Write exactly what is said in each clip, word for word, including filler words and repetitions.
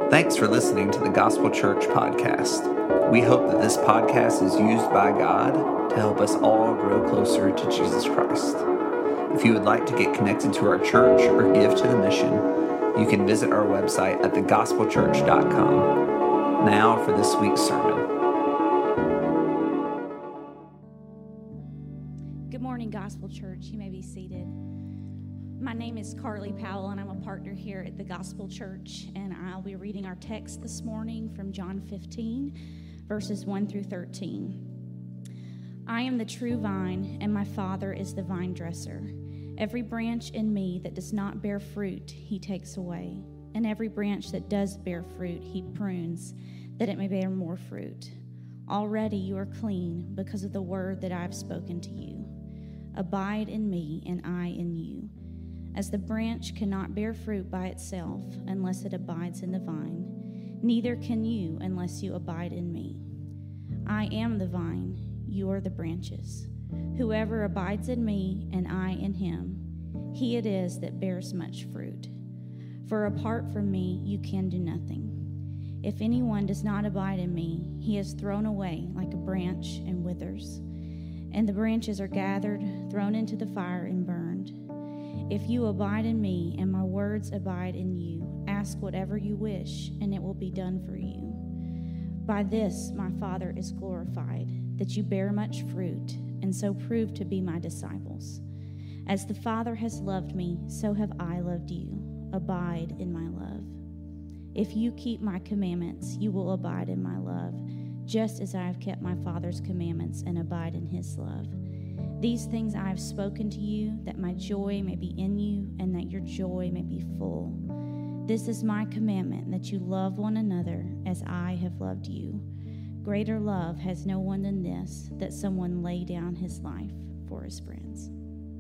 Thanks for listening to the Gospel Church podcast. We hope that this podcast is used by God to help us all grow closer to Jesus Christ. If you would like to get connected to our church or give to the mission, you can visit our website at the gospel church dot com. Now for this week's sermon. Good morning, Gospel Church. You may be seated. My name is Carly Powell, and I'm a partner here at the Gospel Church, and I'll be reading our text this morning from John fifteen, verses one through thirteen. I am the true vine, and my Father is the vine dresser. Every branch in me that does not bear fruit, he takes away, and every branch that does bear fruit, he prunes, that it may bear more fruit. Already you are clean because of the word that I have spoken to you. Abide in me, and I in you. As the branch cannot bear fruit by itself unless it abides in the vine, neither can you unless you abide in me. I am the vine, you are the branches. Whoever abides in me and I in him, he it is that bears much fruit. For apart from me you can do nothing. If anyone does not abide in me, he is thrown away like a branch and withers. And the branches are gathered, thrown into the fire and burned. If you abide in me and my words abide in you, ask whatever you wish, and it will be done for you. By this my Father is glorified, that you bear much fruit, and so prove to be my disciples. As the Father has loved me, so have I loved you. Abide in my love. If you keep my commandments, you will abide in my love, just as I have kept my Father's commandments and abide in his love. These things I have spoken to you, that my joy may be in you, and that your joy may be full. This is my commandment, that you love one another as I have loved you. Greater love has no one than this, that someone lay down his life for his friends.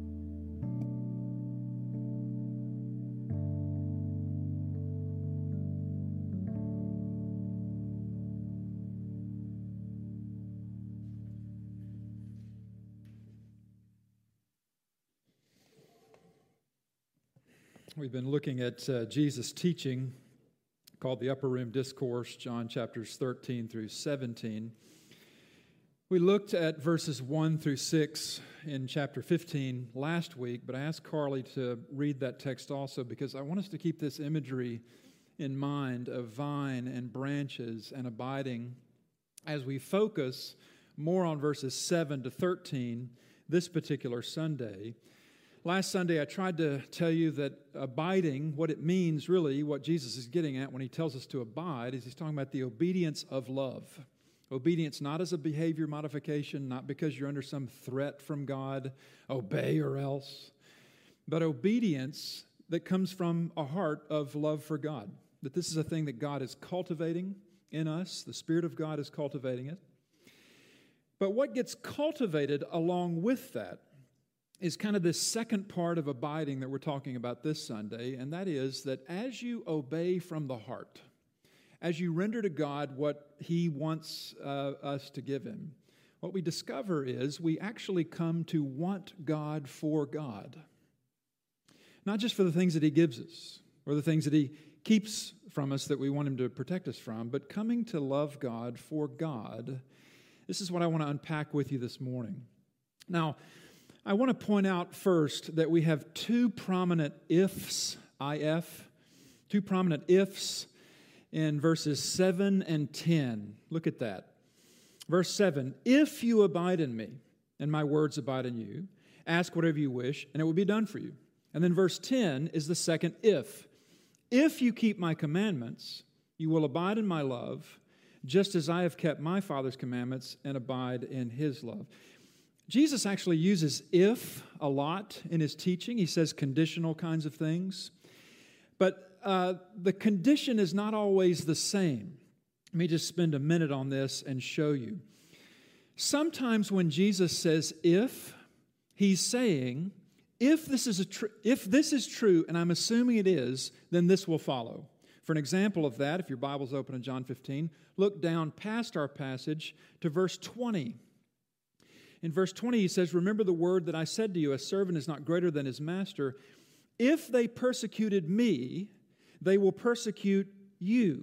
We've been looking at uh, Jesus' teaching called the Upper Room Discourse, John chapters thirteen through seventeen. We looked at verses one through six in chapter fifteen last week, but I asked Carly to read that text also because I want us to keep this imagery in mind of vine and branches and abiding as we focus more on verses seven to thirteen this particular Sunday. Last Sunday, I tried to tell you that abiding, what it means really, what Jesus is getting at when he tells us to abide, is he's talking about the obedience of love. Obedience not as a behavior modification, not because you're under some threat from God, obey or else, but obedience that comes from a heart of love for God. That this is a thing that God is cultivating in us. The Spirit of God is cultivating it. But what gets cultivated along with that is kind of this second part of abiding that we're talking about this Sunday, and that is that as you obey from the heart, as you render to God what he wants uh, us to give him, what we discover is we actually come to want God for God. Not just for the things that he gives us, or the things that he keeps from us that we want him to protect us from, but coming to love God for God. This is what I want to unpack with you this morning. Now, I want to point out first that we have two prominent ifs, I F, two prominent ifs in verses seven and ten. Look at that. Verse seven, if you abide in me and my words abide in you, ask whatever you wish and it will be done for you. And then verse ten is the second if. If you keep my commandments, you will abide in my love, just as I have kept my Father's commandments and abide in his love. Jesus actually uses if a lot in his teaching. He says conditional kinds of things. But uh, the condition is not always the same. Let me just spend a minute on this and show you. Sometimes when Jesus says if, he's saying, if this is a tr- if this is true, and I'm assuming it is, then this will follow. For an example of that, if your Bible's open in John fifteen, look down past our passage to verse twenty. In verse twenty, he says, remember the word that I said to you, a servant is not greater than his master. If they persecuted me, they will persecute you.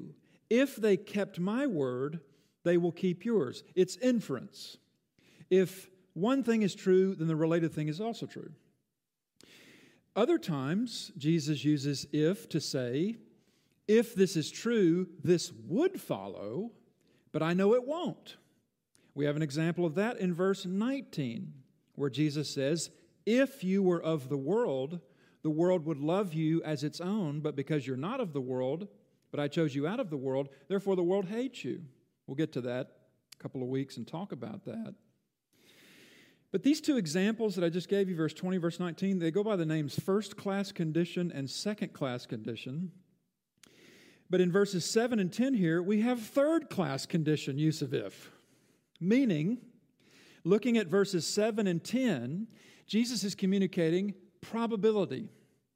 If they kept my word, they will keep yours. It's inference. If one thing is true, then the related thing is also true. Other times, Jesus uses if to say, if this is true, this would follow, but I know it won't. We have an example of that in verse nineteen, where Jesus says, if you were of the world, the world would love you as its own, but because you're not of the world, but I chose you out of the world, therefore the world hates you. We'll get to that a couple of weeks and talk about that. But these two examples that I just gave you, verse twenty, verse nineteen, they go by the names first-class condition and second-class condition. But in verses seven and ten here, we have third-class condition use of if. Meaning, looking at verses seven and ten, Jesus is communicating probability.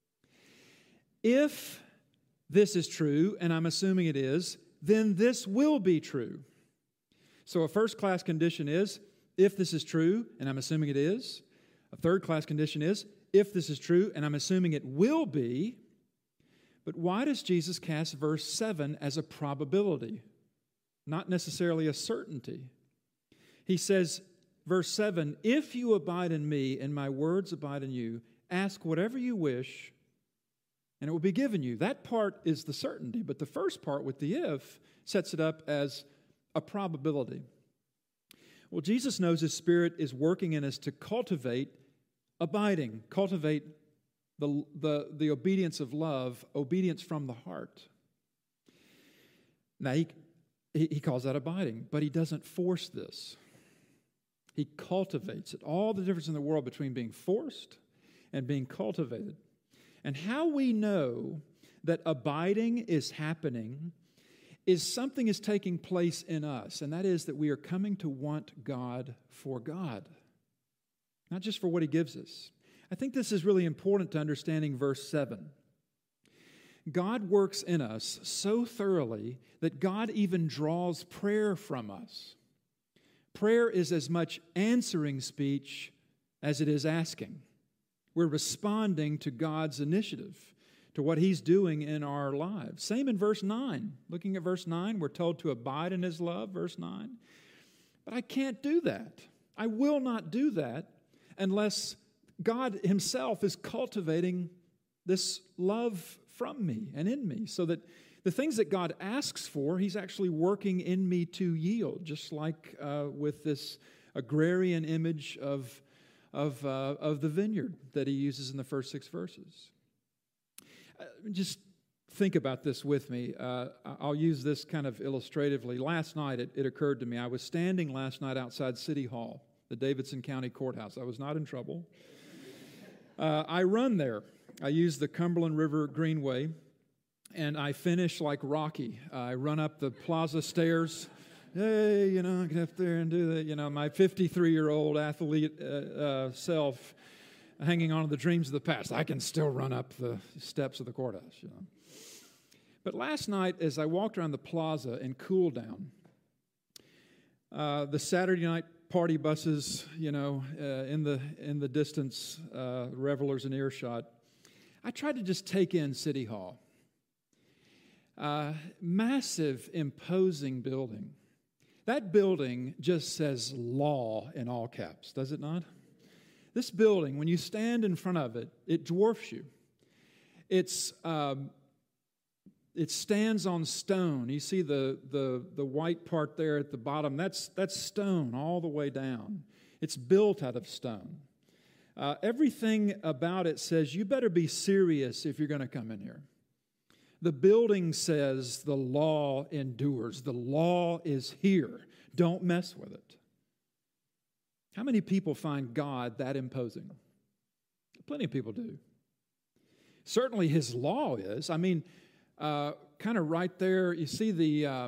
If this is true, and I'm assuming it is, then this will be true. So a first-class condition is, if this is true, and I'm assuming it is. A third-class condition is, if this is true, and I'm assuming it will be. But why does Jesus cast verse seven as a probability, not necessarily a certainty? He says, verse seven, if you abide in me and my words abide in you, ask whatever you wish, and it will be given you. That part is the certainty, but the first part with the if sets it up as a probability. Well, Jesus knows His Spirit is working in us to cultivate abiding, cultivate the, the, the obedience of love, obedience from the heart. Now, he, he calls that abiding, but He doesn't force this. He cultivates it. All the difference in the world between being forced and being cultivated. And how we know that abiding is happening is something is taking place in us, and that is that we are coming to want God for God, not just for what He gives us. I think this is really important to understanding verse seven. God works in us so thoroughly that God even draws prayer from us. Prayer is as much answering speech as it is asking. We're responding to God's initiative, to what He's doing in our lives. Same in verse nine. Looking at verse nine, we're told to abide in His love, verse nine. But I can't do that. I will not do that unless God Himself is cultivating this love from me and in me, so that the things that God asks for, He's actually working in me to yield, just like uh, with this agrarian image of, of, uh, of the vineyard that He uses in the first six verses. Just think about this with me. Uh, I'll use this kind of illustratively. Last night, it, it occurred to me, I was standing last night outside City Hall, the Davidson County Courthouse. I was not in trouble. Uh, I run there. I use the Cumberland River Greenway, and I finish like Rocky. Uh, I run up the plaza stairs. Hey, you know, get up there and do that. You know, my fifty-three-year-old athlete uh, uh, self hanging on to the dreams of the past. I can still run up the steps of the courthouse, you know. But last night, as I walked around the plaza and cooled down, uh, the Saturday night party buses, you know, uh, in the in the distance, uh, revelers in earshot, I tried to just take in City Hall. Uh, massive, imposing building. That building just says law in all caps, does it not? This building, when you stand in front of it, it dwarfs you. It's um, it stands on stone. You see the, the, the white part there at the bottom. That's, that's stone all the way down. It's built out of stone. Uh, everything about it says you better be serious if you're going to come in here. The building says the law endures. The law is here. Don't mess with it. How many people find God that imposing? Plenty of people do. Certainly His law is. I mean, uh, kind of right there, you see the, uh,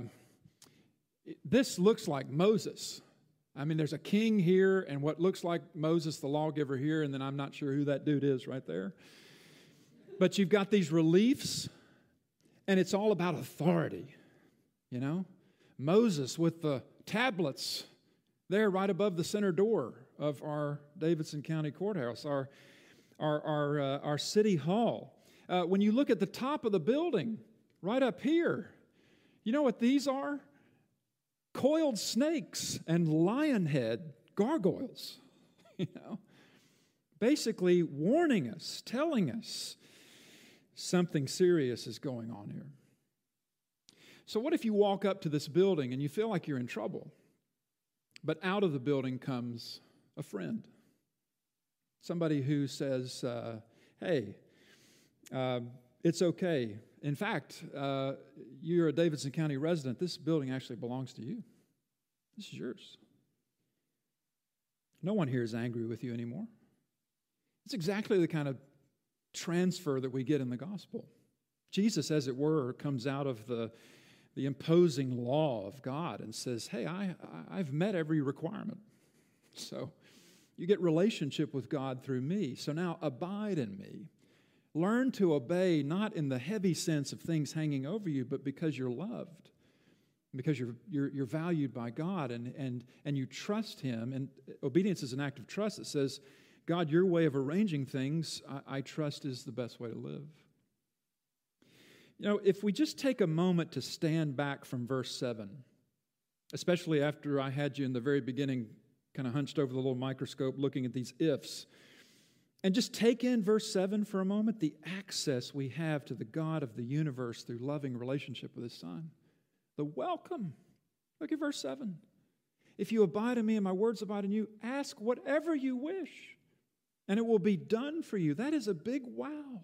this looks like Moses. I mean, there's a king here and what looks like Moses, the lawgiver here, and then I'm not sure who that dude is right there. But you've got these reliefs, and it's all about authority, you know? Moses with the tablets there right above the center door of our Davidson County Courthouse, our, our, our, uh, our city hall. Uh, when you look at the top of the building, right up here, You know what these are? Coiled snakes and lion head gargoyles. You know, basically warning us, telling us something serious is going on here. So what if you walk up to this building and you feel like you're in trouble, but out of the building comes a friend, somebody who says, uh, hey, uh, it's okay. In fact, uh, you're a Davidson County resident. This building actually belongs to you. This is yours. No one here is angry with you anymore. It's exactly the kind of transfer that we get in the gospel. Jesus, as it were, comes out of the, the imposing law of God and says, hey, I, I've met every requirement. So you get relationship with God through me. So now abide in me. Learn to obey, not in the heavy sense of things hanging over you, but because you're loved, because you're you're, you're valued by God, and, and, and you trust Him. And obedience is an act of trust that says, God, your way of arranging things, I, I trust is the best way to live. You know, if we just take a moment to stand back from verse seven, especially after I had you in the very beginning kind of hunched over the little microscope looking at these ifs, and just take in verse seven for a moment, the access we have to the God of the universe through loving relationship with His Son. The welcome. Look at verse seven. If you abide in me and my words abide in you, ask whatever you wish, and it will be done for you. That is a big wow.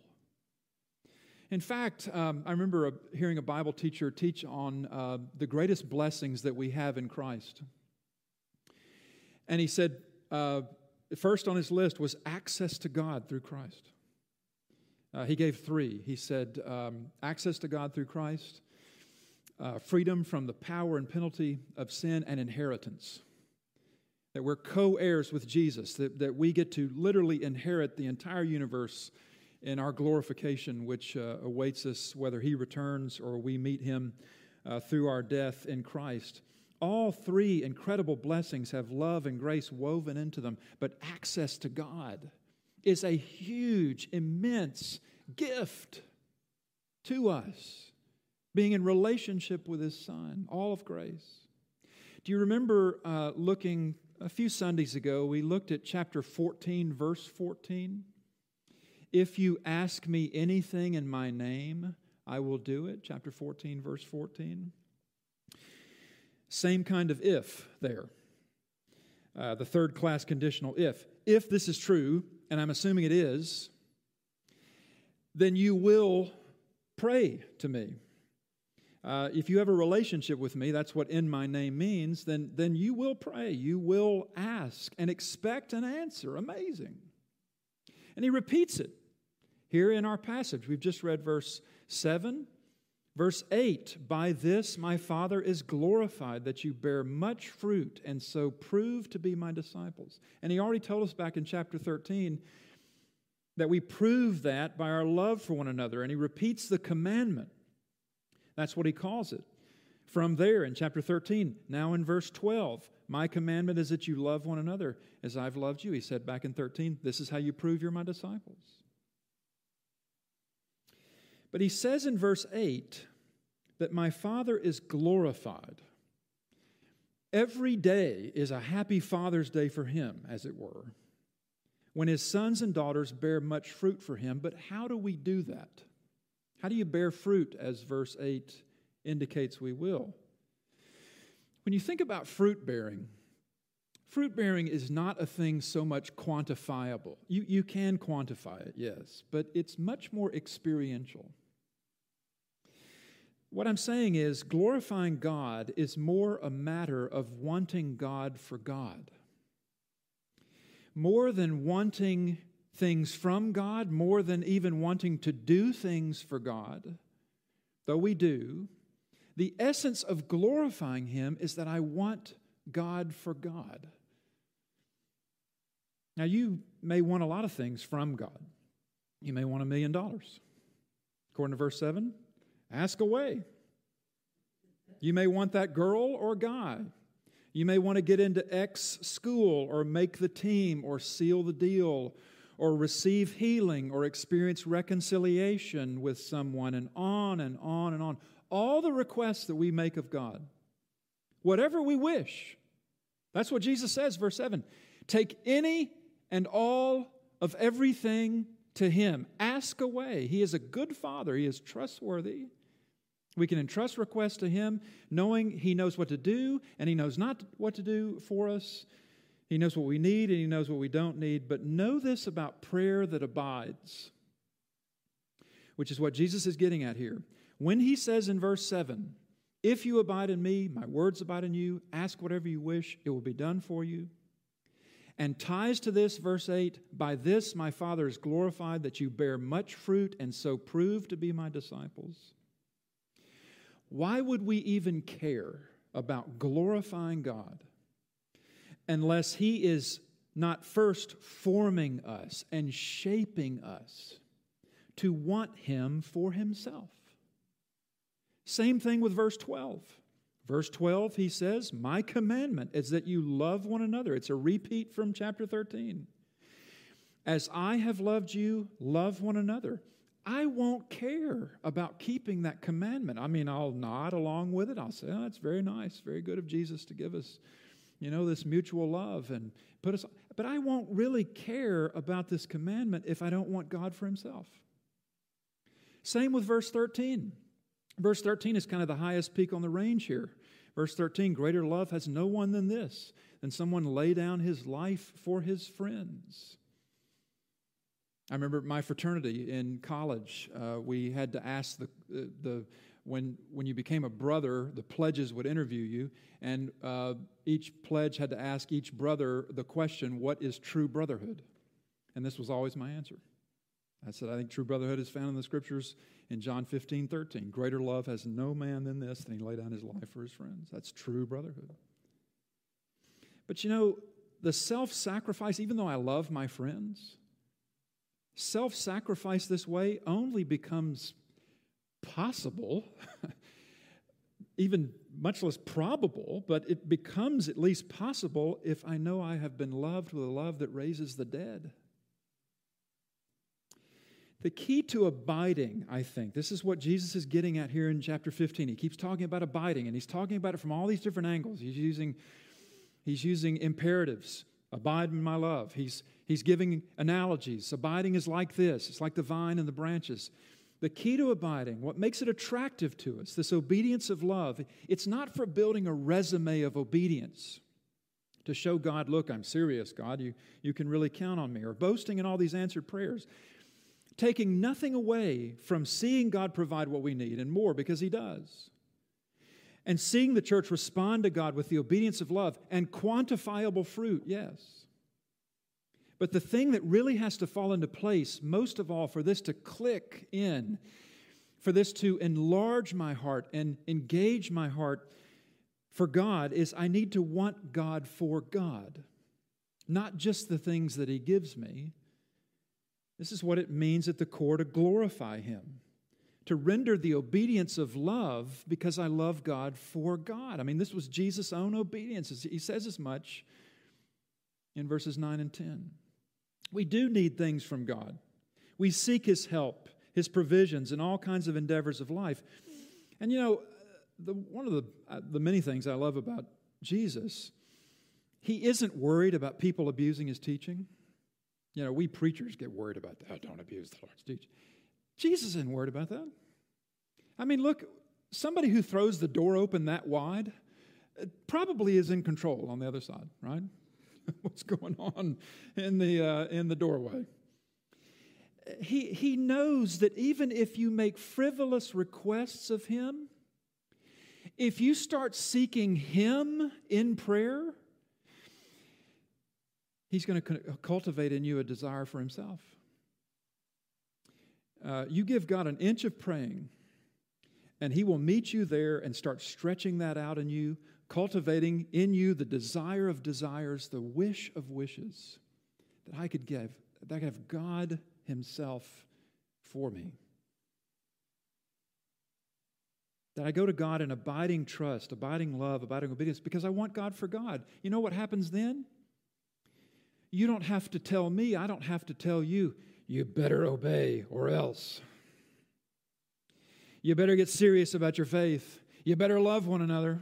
In fact, um, I remember a, hearing a Bible teacher teach on uh, the greatest blessings that we have in Christ. And he said, uh, first on his list was access to God through Christ. Uh, he gave three. He said, um, access to God through Christ, uh, freedom from the power and penalty of sin, and inheritance. That we're co-heirs with Jesus, that, that we get to literally inherit the entire universe in our glorification, which uh, awaits us whether He returns or we meet Him uh, through our death in Christ. All three incredible blessings have love and grace woven into them, but access to God is a huge, immense gift to us, being in relationship with His Son, all of grace. Do you remember uh, looking a few Sundays ago, we looked at chapter fourteen, verse fourteen? If you ask me anything in my name, I will do it. Chapter fourteen, verse fourteen. Same kind of if there. Uh, the third class conditional if. If this is true, and I'm assuming it is, then you will pray to me. Uh, if you have a relationship with me, that's what in my name means, then, then you will pray. You will ask and expect an answer. Amazing. And he repeats it here in our passage. We've just read verse seven. Verse eight, by this my Father is glorified, that you bear much fruit, and so prove to be my disciples. And he already told us back in chapter thirteen that we prove that by our love for one another. And he repeats the commandment. That's what he calls it. From there in chapter thirteen, now in verse twelve, my commandment is that you love one another as I've loved you. He said back in thirteen, this is how you prove you're my disciples. But he says in verse eight that my Father is glorified. Every day is a happy Father's Day for him, as it were, when his sons and daughters bear much fruit for him. But how do we do that? How do you bear fruit, as verse eight indicates we will? When you think about fruit bearing, fruit bearing is not a thing so much quantifiable. You, you can quantify it, yes, but it's much more experiential. What I'm saying is, glorifying God is more a matter of wanting God for God. More than wanting things from God, more than even wanting to do things for God, though we do, the essence of glorifying Him is that I want God for God. Now, you may want a lot of things from God. You may want a million dollars. According to verse seven, ask away. You may want that girl or guy. You may want to get into X school or make the team or seal the deal or receive healing or experience reconciliation with someone, and on and on and on. all the requests that we make of God, whatever we wish. That's what Jesus says, verse seven. Take any and all of everything to Him. Ask away. He is a good Father. He is trustworthy. We can entrust requests to Him, knowing He knows what to do, and He knows not what to do for us. He knows what we need, and He knows what we don't need. But know this about prayer that abides, which is what Jesus is getting at here. When He says in verse seven, if you abide in me, my words abide in you, ask whatever you wish, it will be done for you. And ties to this, verse eight, by this my Father is glorified, that you bear much fruit and so prove to be my disciples. Why would we even care about glorifying God unless He is not first forming us and shaping us to want Him for Himself? Same thing with verse twelve. Verse twelve, He says, my commandment is that you love one another. It's a repeat from chapter thirteen. As I have loved you, love one another. I won't care about keeping that commandment. I mean, I'll nod along with it. I'll say, oh, that's very nice, very good of Jesus to give us, you know, this mutual love and put us, but I won't really care about this commandment if I don't want God for Himself. Same with verse thirteen. Verse thirteen is kind of the highest peak on the range here. Verse thirteen, greater love has no one than this, than someone lay down his life for his friends. I remember my fraternity in college, uh, we had to ask the, the, the when, when you became a brother, the pledges would interview you, and uh, each pledge had to ask each brother the question, what is true brotherhood? And this was always my answer. I said, I think true brotherhood is found in the Scriptures in John fifteen, thirteen. Greater love has no man than this, than he lay down his life for his friends. That's true brotherhood. But you know, the self-sacrifice, even though I love my friends, self-sacrifice this way only becomes possible, even much less probable, but it becomes at least possible if I know I have been loved with a love that raises the dead. The key to abiding, I think, this is what Jesus is getting at here in chapter fifteen. He keeps talking about abiding, and he's talking about it from all these different angles. He's using, he's using imperatives. Abide in my love. He's, he's giving analogies. Abiding is like this. It's like the vine and the branches. The key to abiding, what makes it attractive to us, this obedience of love, it's not for building a resume of obedience to show God, look, I'm serious, God. You, you can really count on me. Or boasting in all these answered prayers. Taking nothing away from seeing God provide what we need and more, because He does. And seeing the church respond to God with the obedience of love and quantifiable fruit, yes. But the thing that really has to fall into place, most of all, for this to click in, for this to enlarge my heart and engage my heart for God, is I need to want God for God, not just the things that He gives me. This is what it means at the core to glorify Him, to render the obedience of love because I love God for God. I mean, this was Jesus' own obedience. He says as much in verses nine and ten. We do need things from God. We seek His help, His provisions, in all kinds of endeavors of life. And you know, the, one of the, uh, the many things I love about Jesus, He isn't worried about people abusing His teaching. You know, we preachers get worried about that. Oh, don't abuse the Lord's teaching. Jesus isn't worried about that. I mean, look, somebody who throws the door open that wide probably is in control on the other side, right? What's going on in the uh, in the doorway? He he knows that even if you make frivolous requests of Him, if you start seeking Him in prayer, He's going to cultivate in you a desire for Himself. Uh, you give God an inch of praying, and He will meet you there and start stretching that out in you, cultivating in you the desire of desires, the wish of wishes that I could give, that I could have God Himself for me. That I go to God in abiding trust, abiding love, abiding obedience, because I want God for God. You know what happens then? You don't have to tell me, I don't have to tell you, you better obey or else. You better get serious about your faith. You better love one another.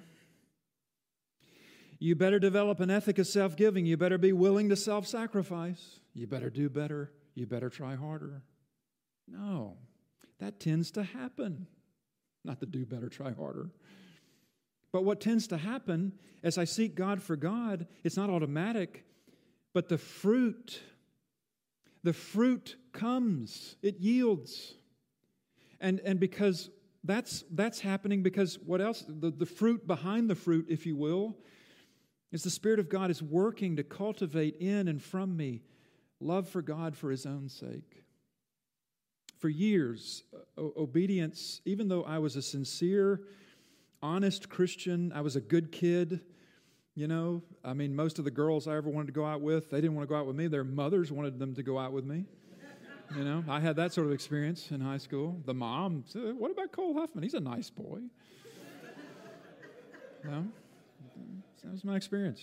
You better develop an ethic of self-giving. You better be willing to self-sacrifice. You better do better. You better try harder. No, that tends to happen. Not the do better, try harder. But what tends to happen as I seek God for God, it's not automatic, but the fruit, the fruit comes. It yields. And, and because that's, that's happening because what else? The, the fruit behind the fruit, if you will, is the Spirit of God is working to cultivate in and from me love for God for His own sake. For years, o- obedience, even though I was a sincere, honest Christian, I was a good kid, you know. I mean, most of the girls I ever wanted to go out with, they didn't want to go out with me. Their mothers wanted them to go out with me. You know, I had that sort of experience in high school. The mom said, what about Cole Huffman? He's a nice boy. You know? That was my experience.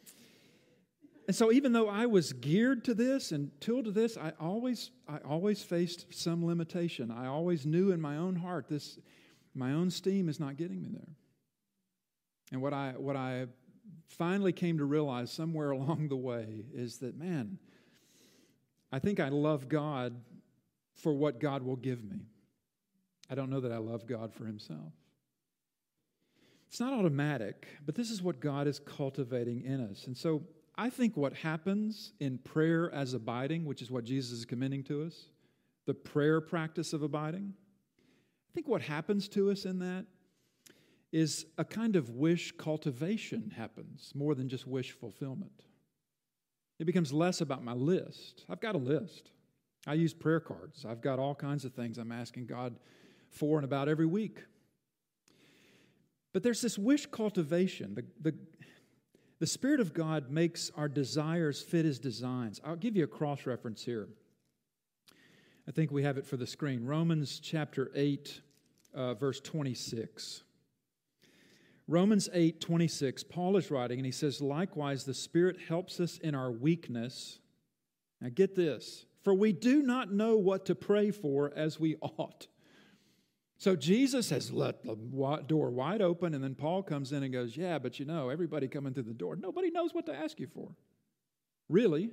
And so even though I was geared to this and tilled to this, I always I always faced some limitation. I always knew in my own heart this my own steam is not getting me there. And what I what I finally came to realize somewhere along the way is that, man, I think I love God for what God will give me. I don't know that I love God for Himself. It's not automatic, but this is what God is cultivating in us. And so I think what happens in prayer as abiding, which is what Jesus is commending to us, the prayer practice of abiding, I think what happens to us in that is a kind of wish cultivation happens more than just wish fulfillment. It becomes less about my list. I've got a list. I use prayer cards. I've got all kinds of things I'm asking God for and about every week. But there's this wish cultivation. The, the, the Spirit of God makes our desires fit His designs. I'll give you a cross-reference here. I think we have it for the screen. Romans chapter eight, uh, verse twenty-six. Romans eight, twenty-six, Paul is writing, and he says, likewise, the Spirit helps us in our weakness. Now get this. For we do not know what to pray for as we ought. So Jesus has let the door wide open, and then Paul comes in and goes, yeah, but you know, everybody coming through the door, nobody knows what to ask you for. Really?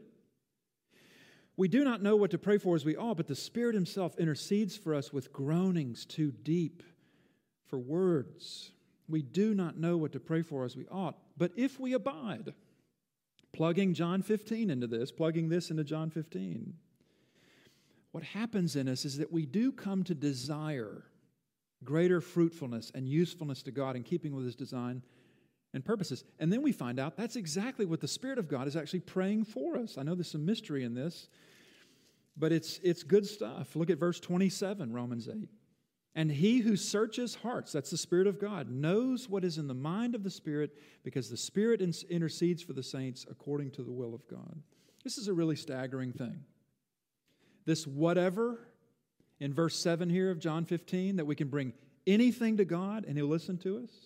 We do not know what to pray for as we ought, but the Spirit Himself intercedes for us with groanings too deep for words. We do not know what to pray for as we ought, but if we abide, plugging John fifteen into this, plugging this into John fifteen, what happens in us is that we do come to desire greater fruitfulness and usefulness to God in keeping with His design and purposes. And then we find out that's exactly what the Spirit of God is actually praying for us. I know there's some mystery in this, but it's, it's good stuff. Look at verse twenty-seven, Romans eight. And He who searches hearts, that's the Spirit of God, knows what is in the mind of the Spirit, because the Spirit intercedes for the saints according to the will of God. This is a really staggering thing. This whatever in verse seven here of John fifteen, that we can bring anything to God and He'll listen to us.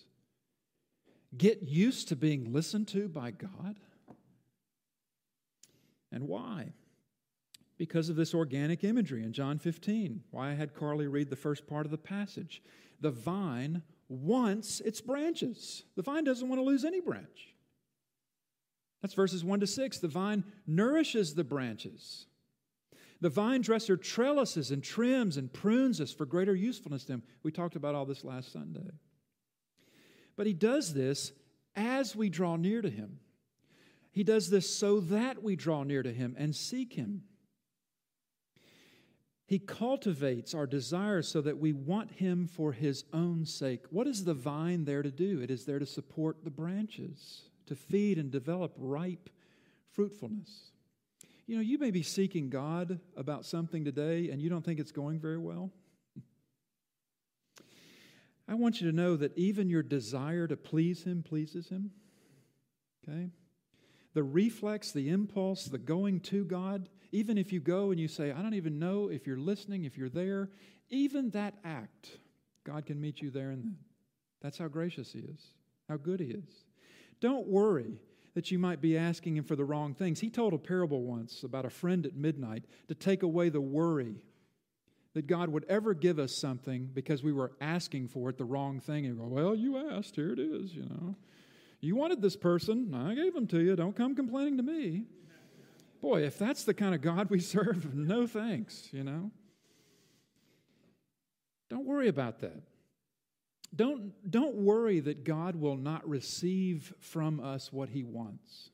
Get used to being listened to by God. And why? Because of this organic imagery in John fifteen. Why I had Carly read the first part of the passage. The vine wants its branches. The vine doesn't want to lose any branch. That's verses one to six. The vine nourishes the branches. The vine dresser trellises and trims and prunes us for greater usefulness to Him. We talked about all this last Sunday. But He does this as we draw near to Him. He does this so that we draw near to Him and seek Him. He cultivates our desires so that we want Him for His own sake. What is the vine there to do? It is there to support the branches, to feed and develop ripe fruitfulness. You know, you may be seeking God about something today and you don't think it's going very well. I want you to know that even your desire to please Him pleases Him. Okay? The reflex, the impulse, the going to God, even if you go and you say, I don't even know if you're listening, if you're there, even that act, God can meet you there and then. That's how gracious He is, how good He is. Don't worry that you might be asking Him for the wrong things. He told a parable once about a friend at midnight to take away the worry that God would ever give us something because we were asking for it, the wrong thing, and go, well, you asked, here it is, you know. You wanted this person, I gave them to you, don't come complaining to me. Boy, if that's the kind of God we serve, no thanks, you know. Don't worry about that. Don't, don't worry that God will not receive from us what He wants.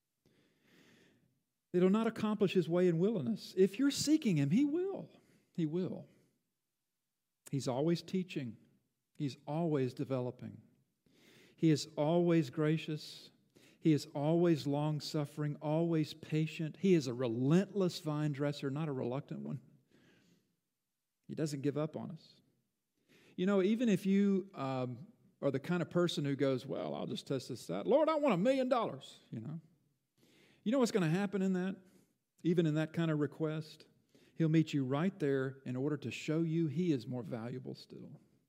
It'll not accomplish His way and will in us. If you're seeking Him, He will. He will. He's always teaching. He's always developing. He is always gracious. He is always long-suffering, always patient. He is a relentless vine dresser, not a reluctant one. He doesn't give up on us. You know, even if you um, are the kind of person who goes, well, I'll just test this out. Lord, I want a million dollars, you know. You know what's going to happen in that? Even in that kind of request? He'll meet you right there in order to show you He is more valuable still.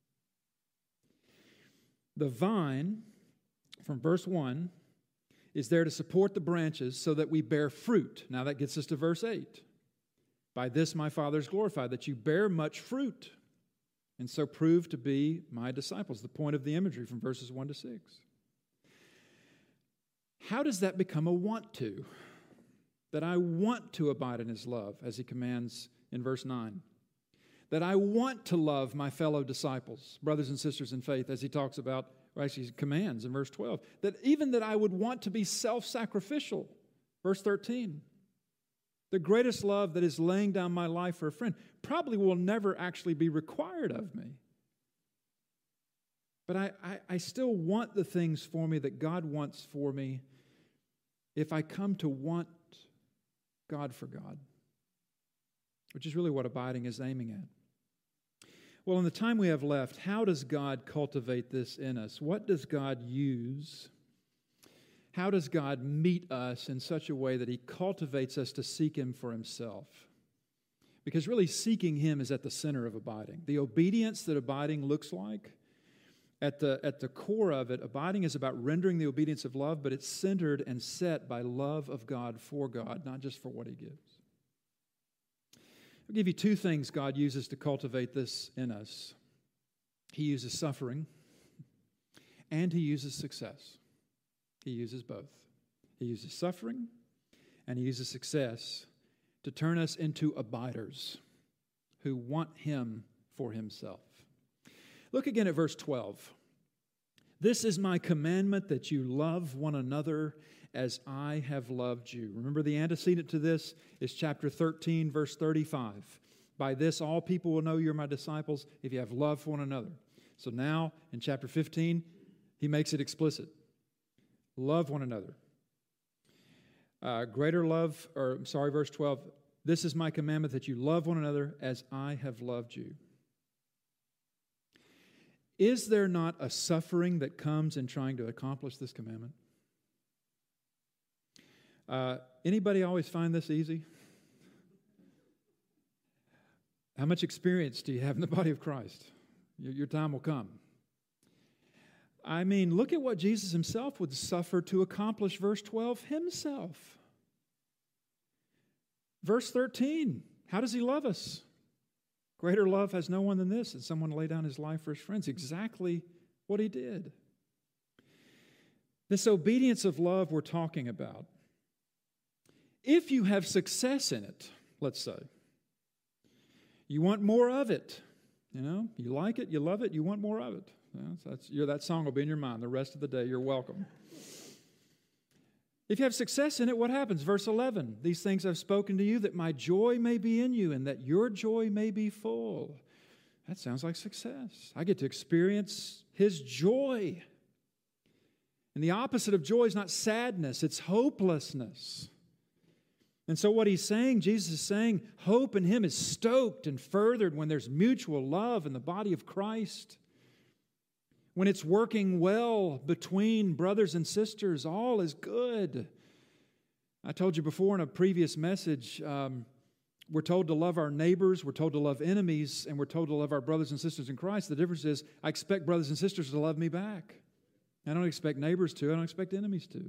The vine, from verse one, is there to support the branches so that we bear fruit. Now that gets us to verse eight. By this my Father is glorified, that you bear much fruit, and so prove to be my disciples. The point of the imagery from verses one to six. How does that become a want to? That I want to abide in His love, as He commands in verse nine. That I want to love my fellow disciples, brothers and sisters in faith, as He talks about, or actually He commands in verse twelve. That even that I would want to be self-sacrificial, verse thirteen. The greatest love that is laying down my life for a friend probably will never actually be required of me. But I, I, I still want the things for me that God wants for me if I come to want God for God, which is really what abiding is aiming at. Well, in the time we have left, how does God cultivate this in us? What does God use? How does God meet us in such a way that He cultivates us to seek Him for Himself? Because really seeking Him is at the center of abiding. The obedience that abiding looks like, at the, at the core of it, abiding is about rendering the obedience of love, but it's centered and set by love of God for God, not just for what He gives. I'll give you two things God uses to cultivate this in us. He uses suffering, and He uses success. He uses both. He uses suffering, and He uses success to turn us into abiders who want Him for Himself. Look again at verse twelve. This is my commandment, that you love one another as I have loved you. Remember, the antecedent to this is chapter thirteen, verse thirty-five. By this all people will know you're my disciples if you have love for one another. So now, in chapter fifteen, He makes it explicit. Love one another. Uh, greater love, or I'm sorry, verse twelve. This is my commandment, that you love one another as I have loved you. Is there not a suffering that comes in trying to accomplish this commandment? Uh, anybody always find this easy? How much experience do you have in the body of Christ? Your, your time will come. I mean, look at what Jesus Himself would suffer to accomplish verse twelve Himself. Verse thirteen, how does He love us? Greater love has no one than this, that someone lay down his life for his friends. Exactly what He did. This obedience of love we're talking about, if you have success in it, let's say, you want more of it, you know, you like it, you love it, you want more of it. Yeah, so that's, you're, that song will be in your mind the rest of the day. You're welcome. If you have success in it, what happens? Verse eleven, these things I've spoken to you, that my joy may be in you and that your joy may be full. That sounds like success. I get to experience His joy. And the opposite of joy is not sadness, it's hopelessness. And so what He's saying, Jesus is saying, hope in Him is stoked and furthered when there's mutual love in the body of Christ. When it's working well between brothers and sisters, all is good. I told you before in a previous message, um, we're told to love our neighbors, we're told to love enemies, and we're told to love our brothers and sisters in Christ. The difference is I expect brothers and sisters to love me back. I don't expect neighbors to. I don't expect enemies to.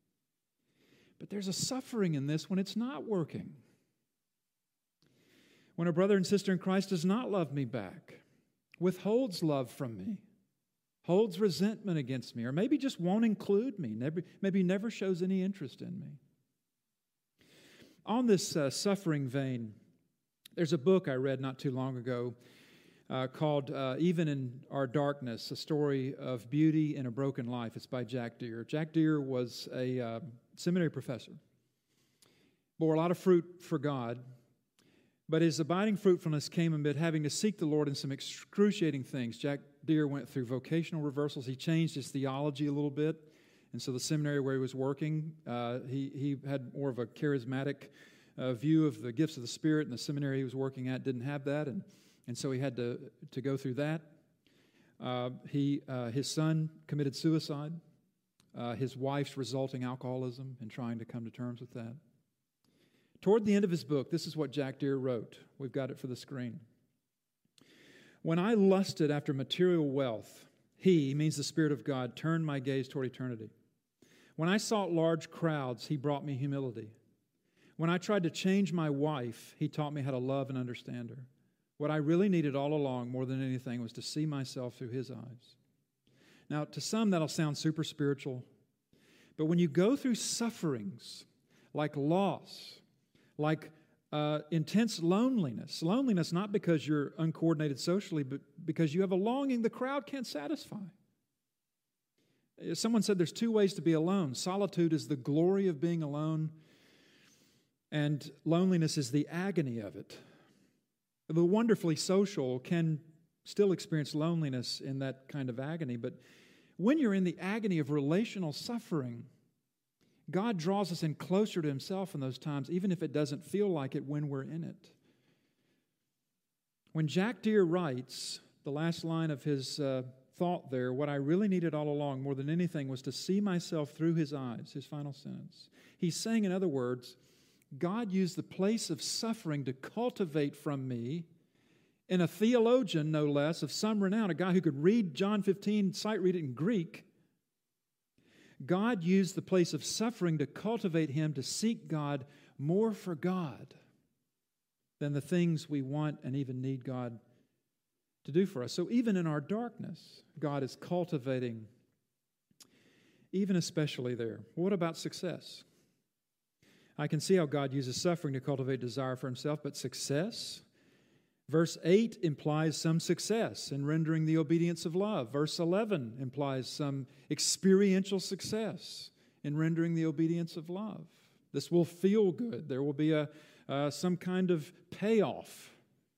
But there's a suffering in this when it's not working. when a brother and sister in Christ does not love me back, withholds love from me, holds resentment against me, or maybe just won't include me, never, maybe never shows any interest in me. On this uh, suffering vein, there's a book I read not too long ago uh, called uh, Even in Our Darkness, a story of beauty in a broken life. It's by Jack Deere. Jack Deere was a uh, seminary professor, bore a lot of fruit for God, but his abiding fruitfulness came amid having to seek the Lord in some excruciating things. Jack Deere went through vocational reversals. He changed his theology a little bit. And so the seminary where he was working, uh, he, he had more of a charismatic uh, view of the gifts of the Spirit, and the seminary he was working at didn't have that, and, and so he had to, to go through that. Uh, he, uh, his son committed suicide, uh, his wife's resulting alcoholism, and trying to come to terms with that. Toward the end of his book, this is what Jack Deere wrote. We've got it for the screen. When I lusted after material wealth, He, means the Spirit of God, turned my gaze toward eternity. When I sought large crowds, He brought me humility. When I tried to change my wife, He taught me how to love and understand her. What I really needed all along, more than anything, was to see myself through His eyes. Now, to some, that'll sound super spiritual. But when you go through sufferings like loss, like uh, intense loneliness, loneliness not because you're uncoordinated socially, but because you have a longing the crowd can't satisfy. Someone said there's two ways to be alone. Solitude is the glory of being alone, and loneliness is the agony of it. The wonderfully social can still experience loneliness in that kind of agony, but when you're in the agony of relational suffering, God draws us in closer to Himself in those times, even if it doesn't feel like it when we're in it. When Jack Deere writes, the last line of his uh, thought there, what I really needed all along more than anything was to see myself through His eyes, his final sentence. He's saying, in other words, God used the place of suffering to cultivate from me, in a theologian, no less, of some renown, a guy who could read John fifteen, sight read it in Greek. God used the place of suffering to cultivate him to seek God more for God than the things we want and even need God to do for us. So even in our darkness, God is cultivating, even especially there. What about success? I can see how God uses suffering to cultivate desire for Himself, but success? Verse eight implies some success in rendering the obedience of love. Verse eleven implies some experiential success in rendering the obedience of love. This will feel good. There will be a uh, some kind of payoff.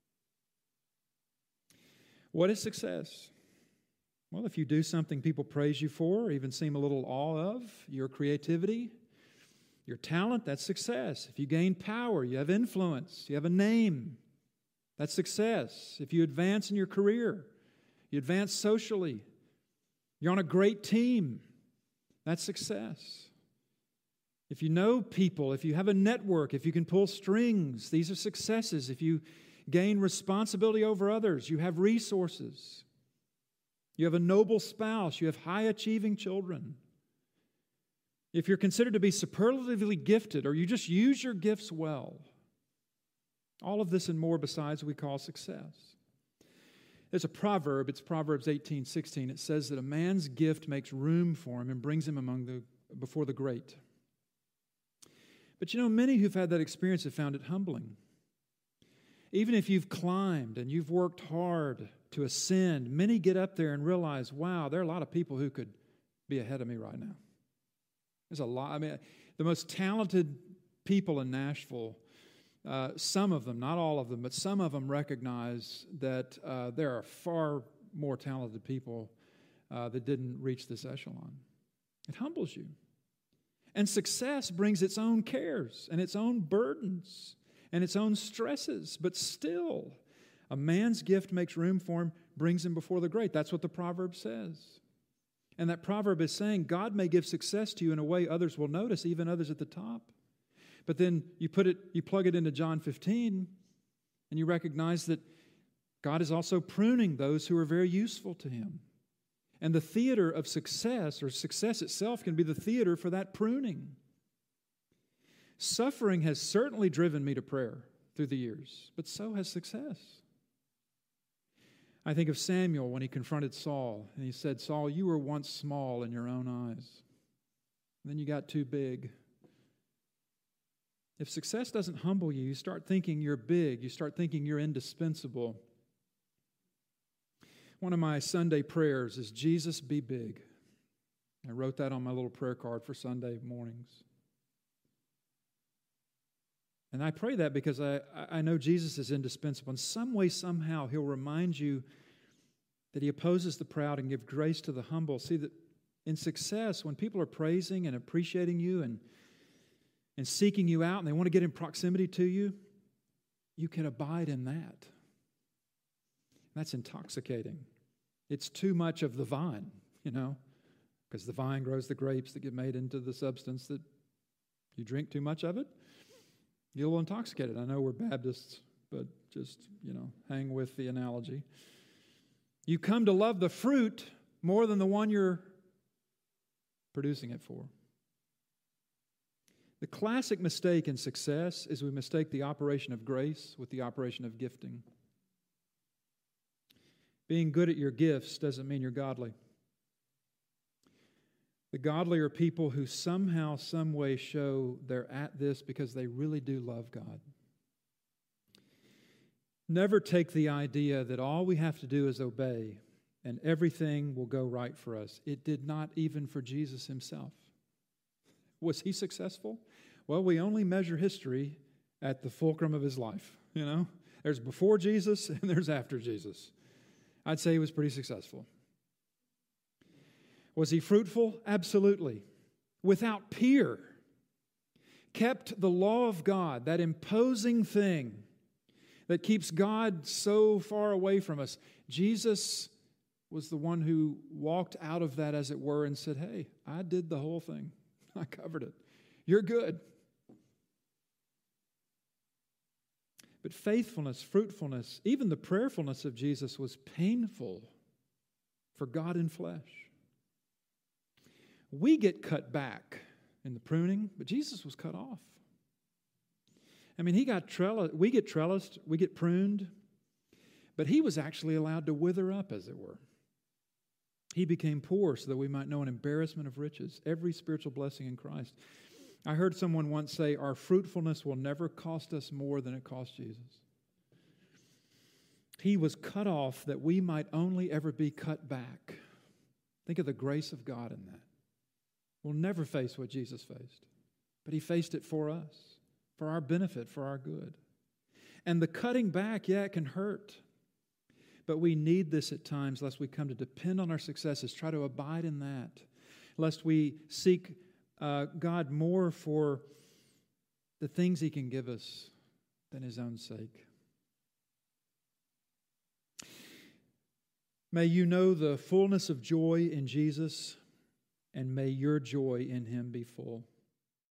What is success? Well, if you do something people praise you for, or even seem a little awe of, your creativity, your talent, that's success. If you gain power, you have influence, you have a name, that's success. If you advance in your career, you advance socially, you're on a great team, that's success. If you know people, if you have a network, if you can pull strings, these are successes. If you gain responsibility over others, you have resources. You have a noble spouse, you have high-achieving children. If you're considered to be superlatively gifted, or you just use your gifts well, all of this and more besides we call success. There's a proverb, it's Proverbs eighteen sixteen. It says that a man's gift makes room for him and brings him among the before the great. But you know, many who've had that experience have found it humbling. Even if you've climbed and you've worked hard to ascend, many get up there and realize, wow, there are a lot of people who could be ahead of me right now. There's a lot. I mean, the most talented people in Nashville, uh, some of them, not all of them, but some of them recognize that uh, there are far more talented people uh, that didn't reach this echelon. It humbles you. And success brings its own cares and its own burdens and its own stresses, but still, a man's gift makes room for him, brings him before the great. That's what the proverb says. And that proverb is saying God may give success to you in a way others will notice, even others at the top. But then you put it, you plug it into John fifteen, and you recognize that God is also pruning those who are very useful to Him. And the theater of success, or success itself, can be the theater for that pruning. Suffering has certainly driven me to prayer through the years, but so has success. I think of Samuel when he confronted Saul, and he said, Saul, you were once small in your own eyes. Then you got too big. If success doesn't humble you, you start thinking you're big. You start thinking you're indispensable. One of my Sunday prayers is, Jesus, be big. I wrote that on my little prayer card for Sunday mornings. And I pray that because I, I know Jesus is indispensable. In some way, somehow, He'll remind you that He opposes the proud and gives grace to the humble. See, that in success, when people are praising and appreciating you and, and seeking you out and they want to get in proximity to you, you can abide in that. That's intoxicating. It's too much of the vine, you know, because the vine grows the grapes that get made into the substance that you drink too much of it, you're a little intoxicated. I know we're Baptists, but just, you know, hang with the analogy. You come to love the fruit more than the one you're producing it for. The classic mistake in success is we mistake the operation of grace with the operation of gifting. Being good at your gifts doesn't mean you're godly. The godly are people who somehow, some way show they're at this because they really do love God. Never take the idea that all we have to do is obey and everything will go right for us. It did not even for Jesus Himself. Was He successful? Well, we only measure history at the fulcrum of His life. You know, there's before Jesus and there's after Jesus. I'd say He was pretty successful. Was He fruitful? Absolutely. Without peer. Kept the law of God, that imposing thing that keeps God so far away from us. Jesus was the one who walked out of that, as it were, and said, hey, I did the whole thing. I covered it. You're good. But faithfulness, fruitfulness, even the prayerfulness of Jesus was painful for God in flesh. We get cut back in the pruning, but Jesus was cut off. I mean, he got trellis, we get trellised, we get pruned, but He was actually allowed to wither up, as it were. He became poor so that we might know an embarrassment of riches, every spiritual blessing in Christ. I heard someone once say, our fruitfulness will never cost us more than it cost Jesus. He was cut off that we might only ever be cut back. Think of the grace of God in that. We'll never face what Jesus faced, but He faced it for us, for our benefit, for our good. And the cutting back, yeah, it can hurt. But we need this at times, lest we come to depend on our successes, try to abide in that, lest we seek uh, God more for the things He can give us than His own sake. May you know the fullness of joy in Jesus, and may your joy in Him be full.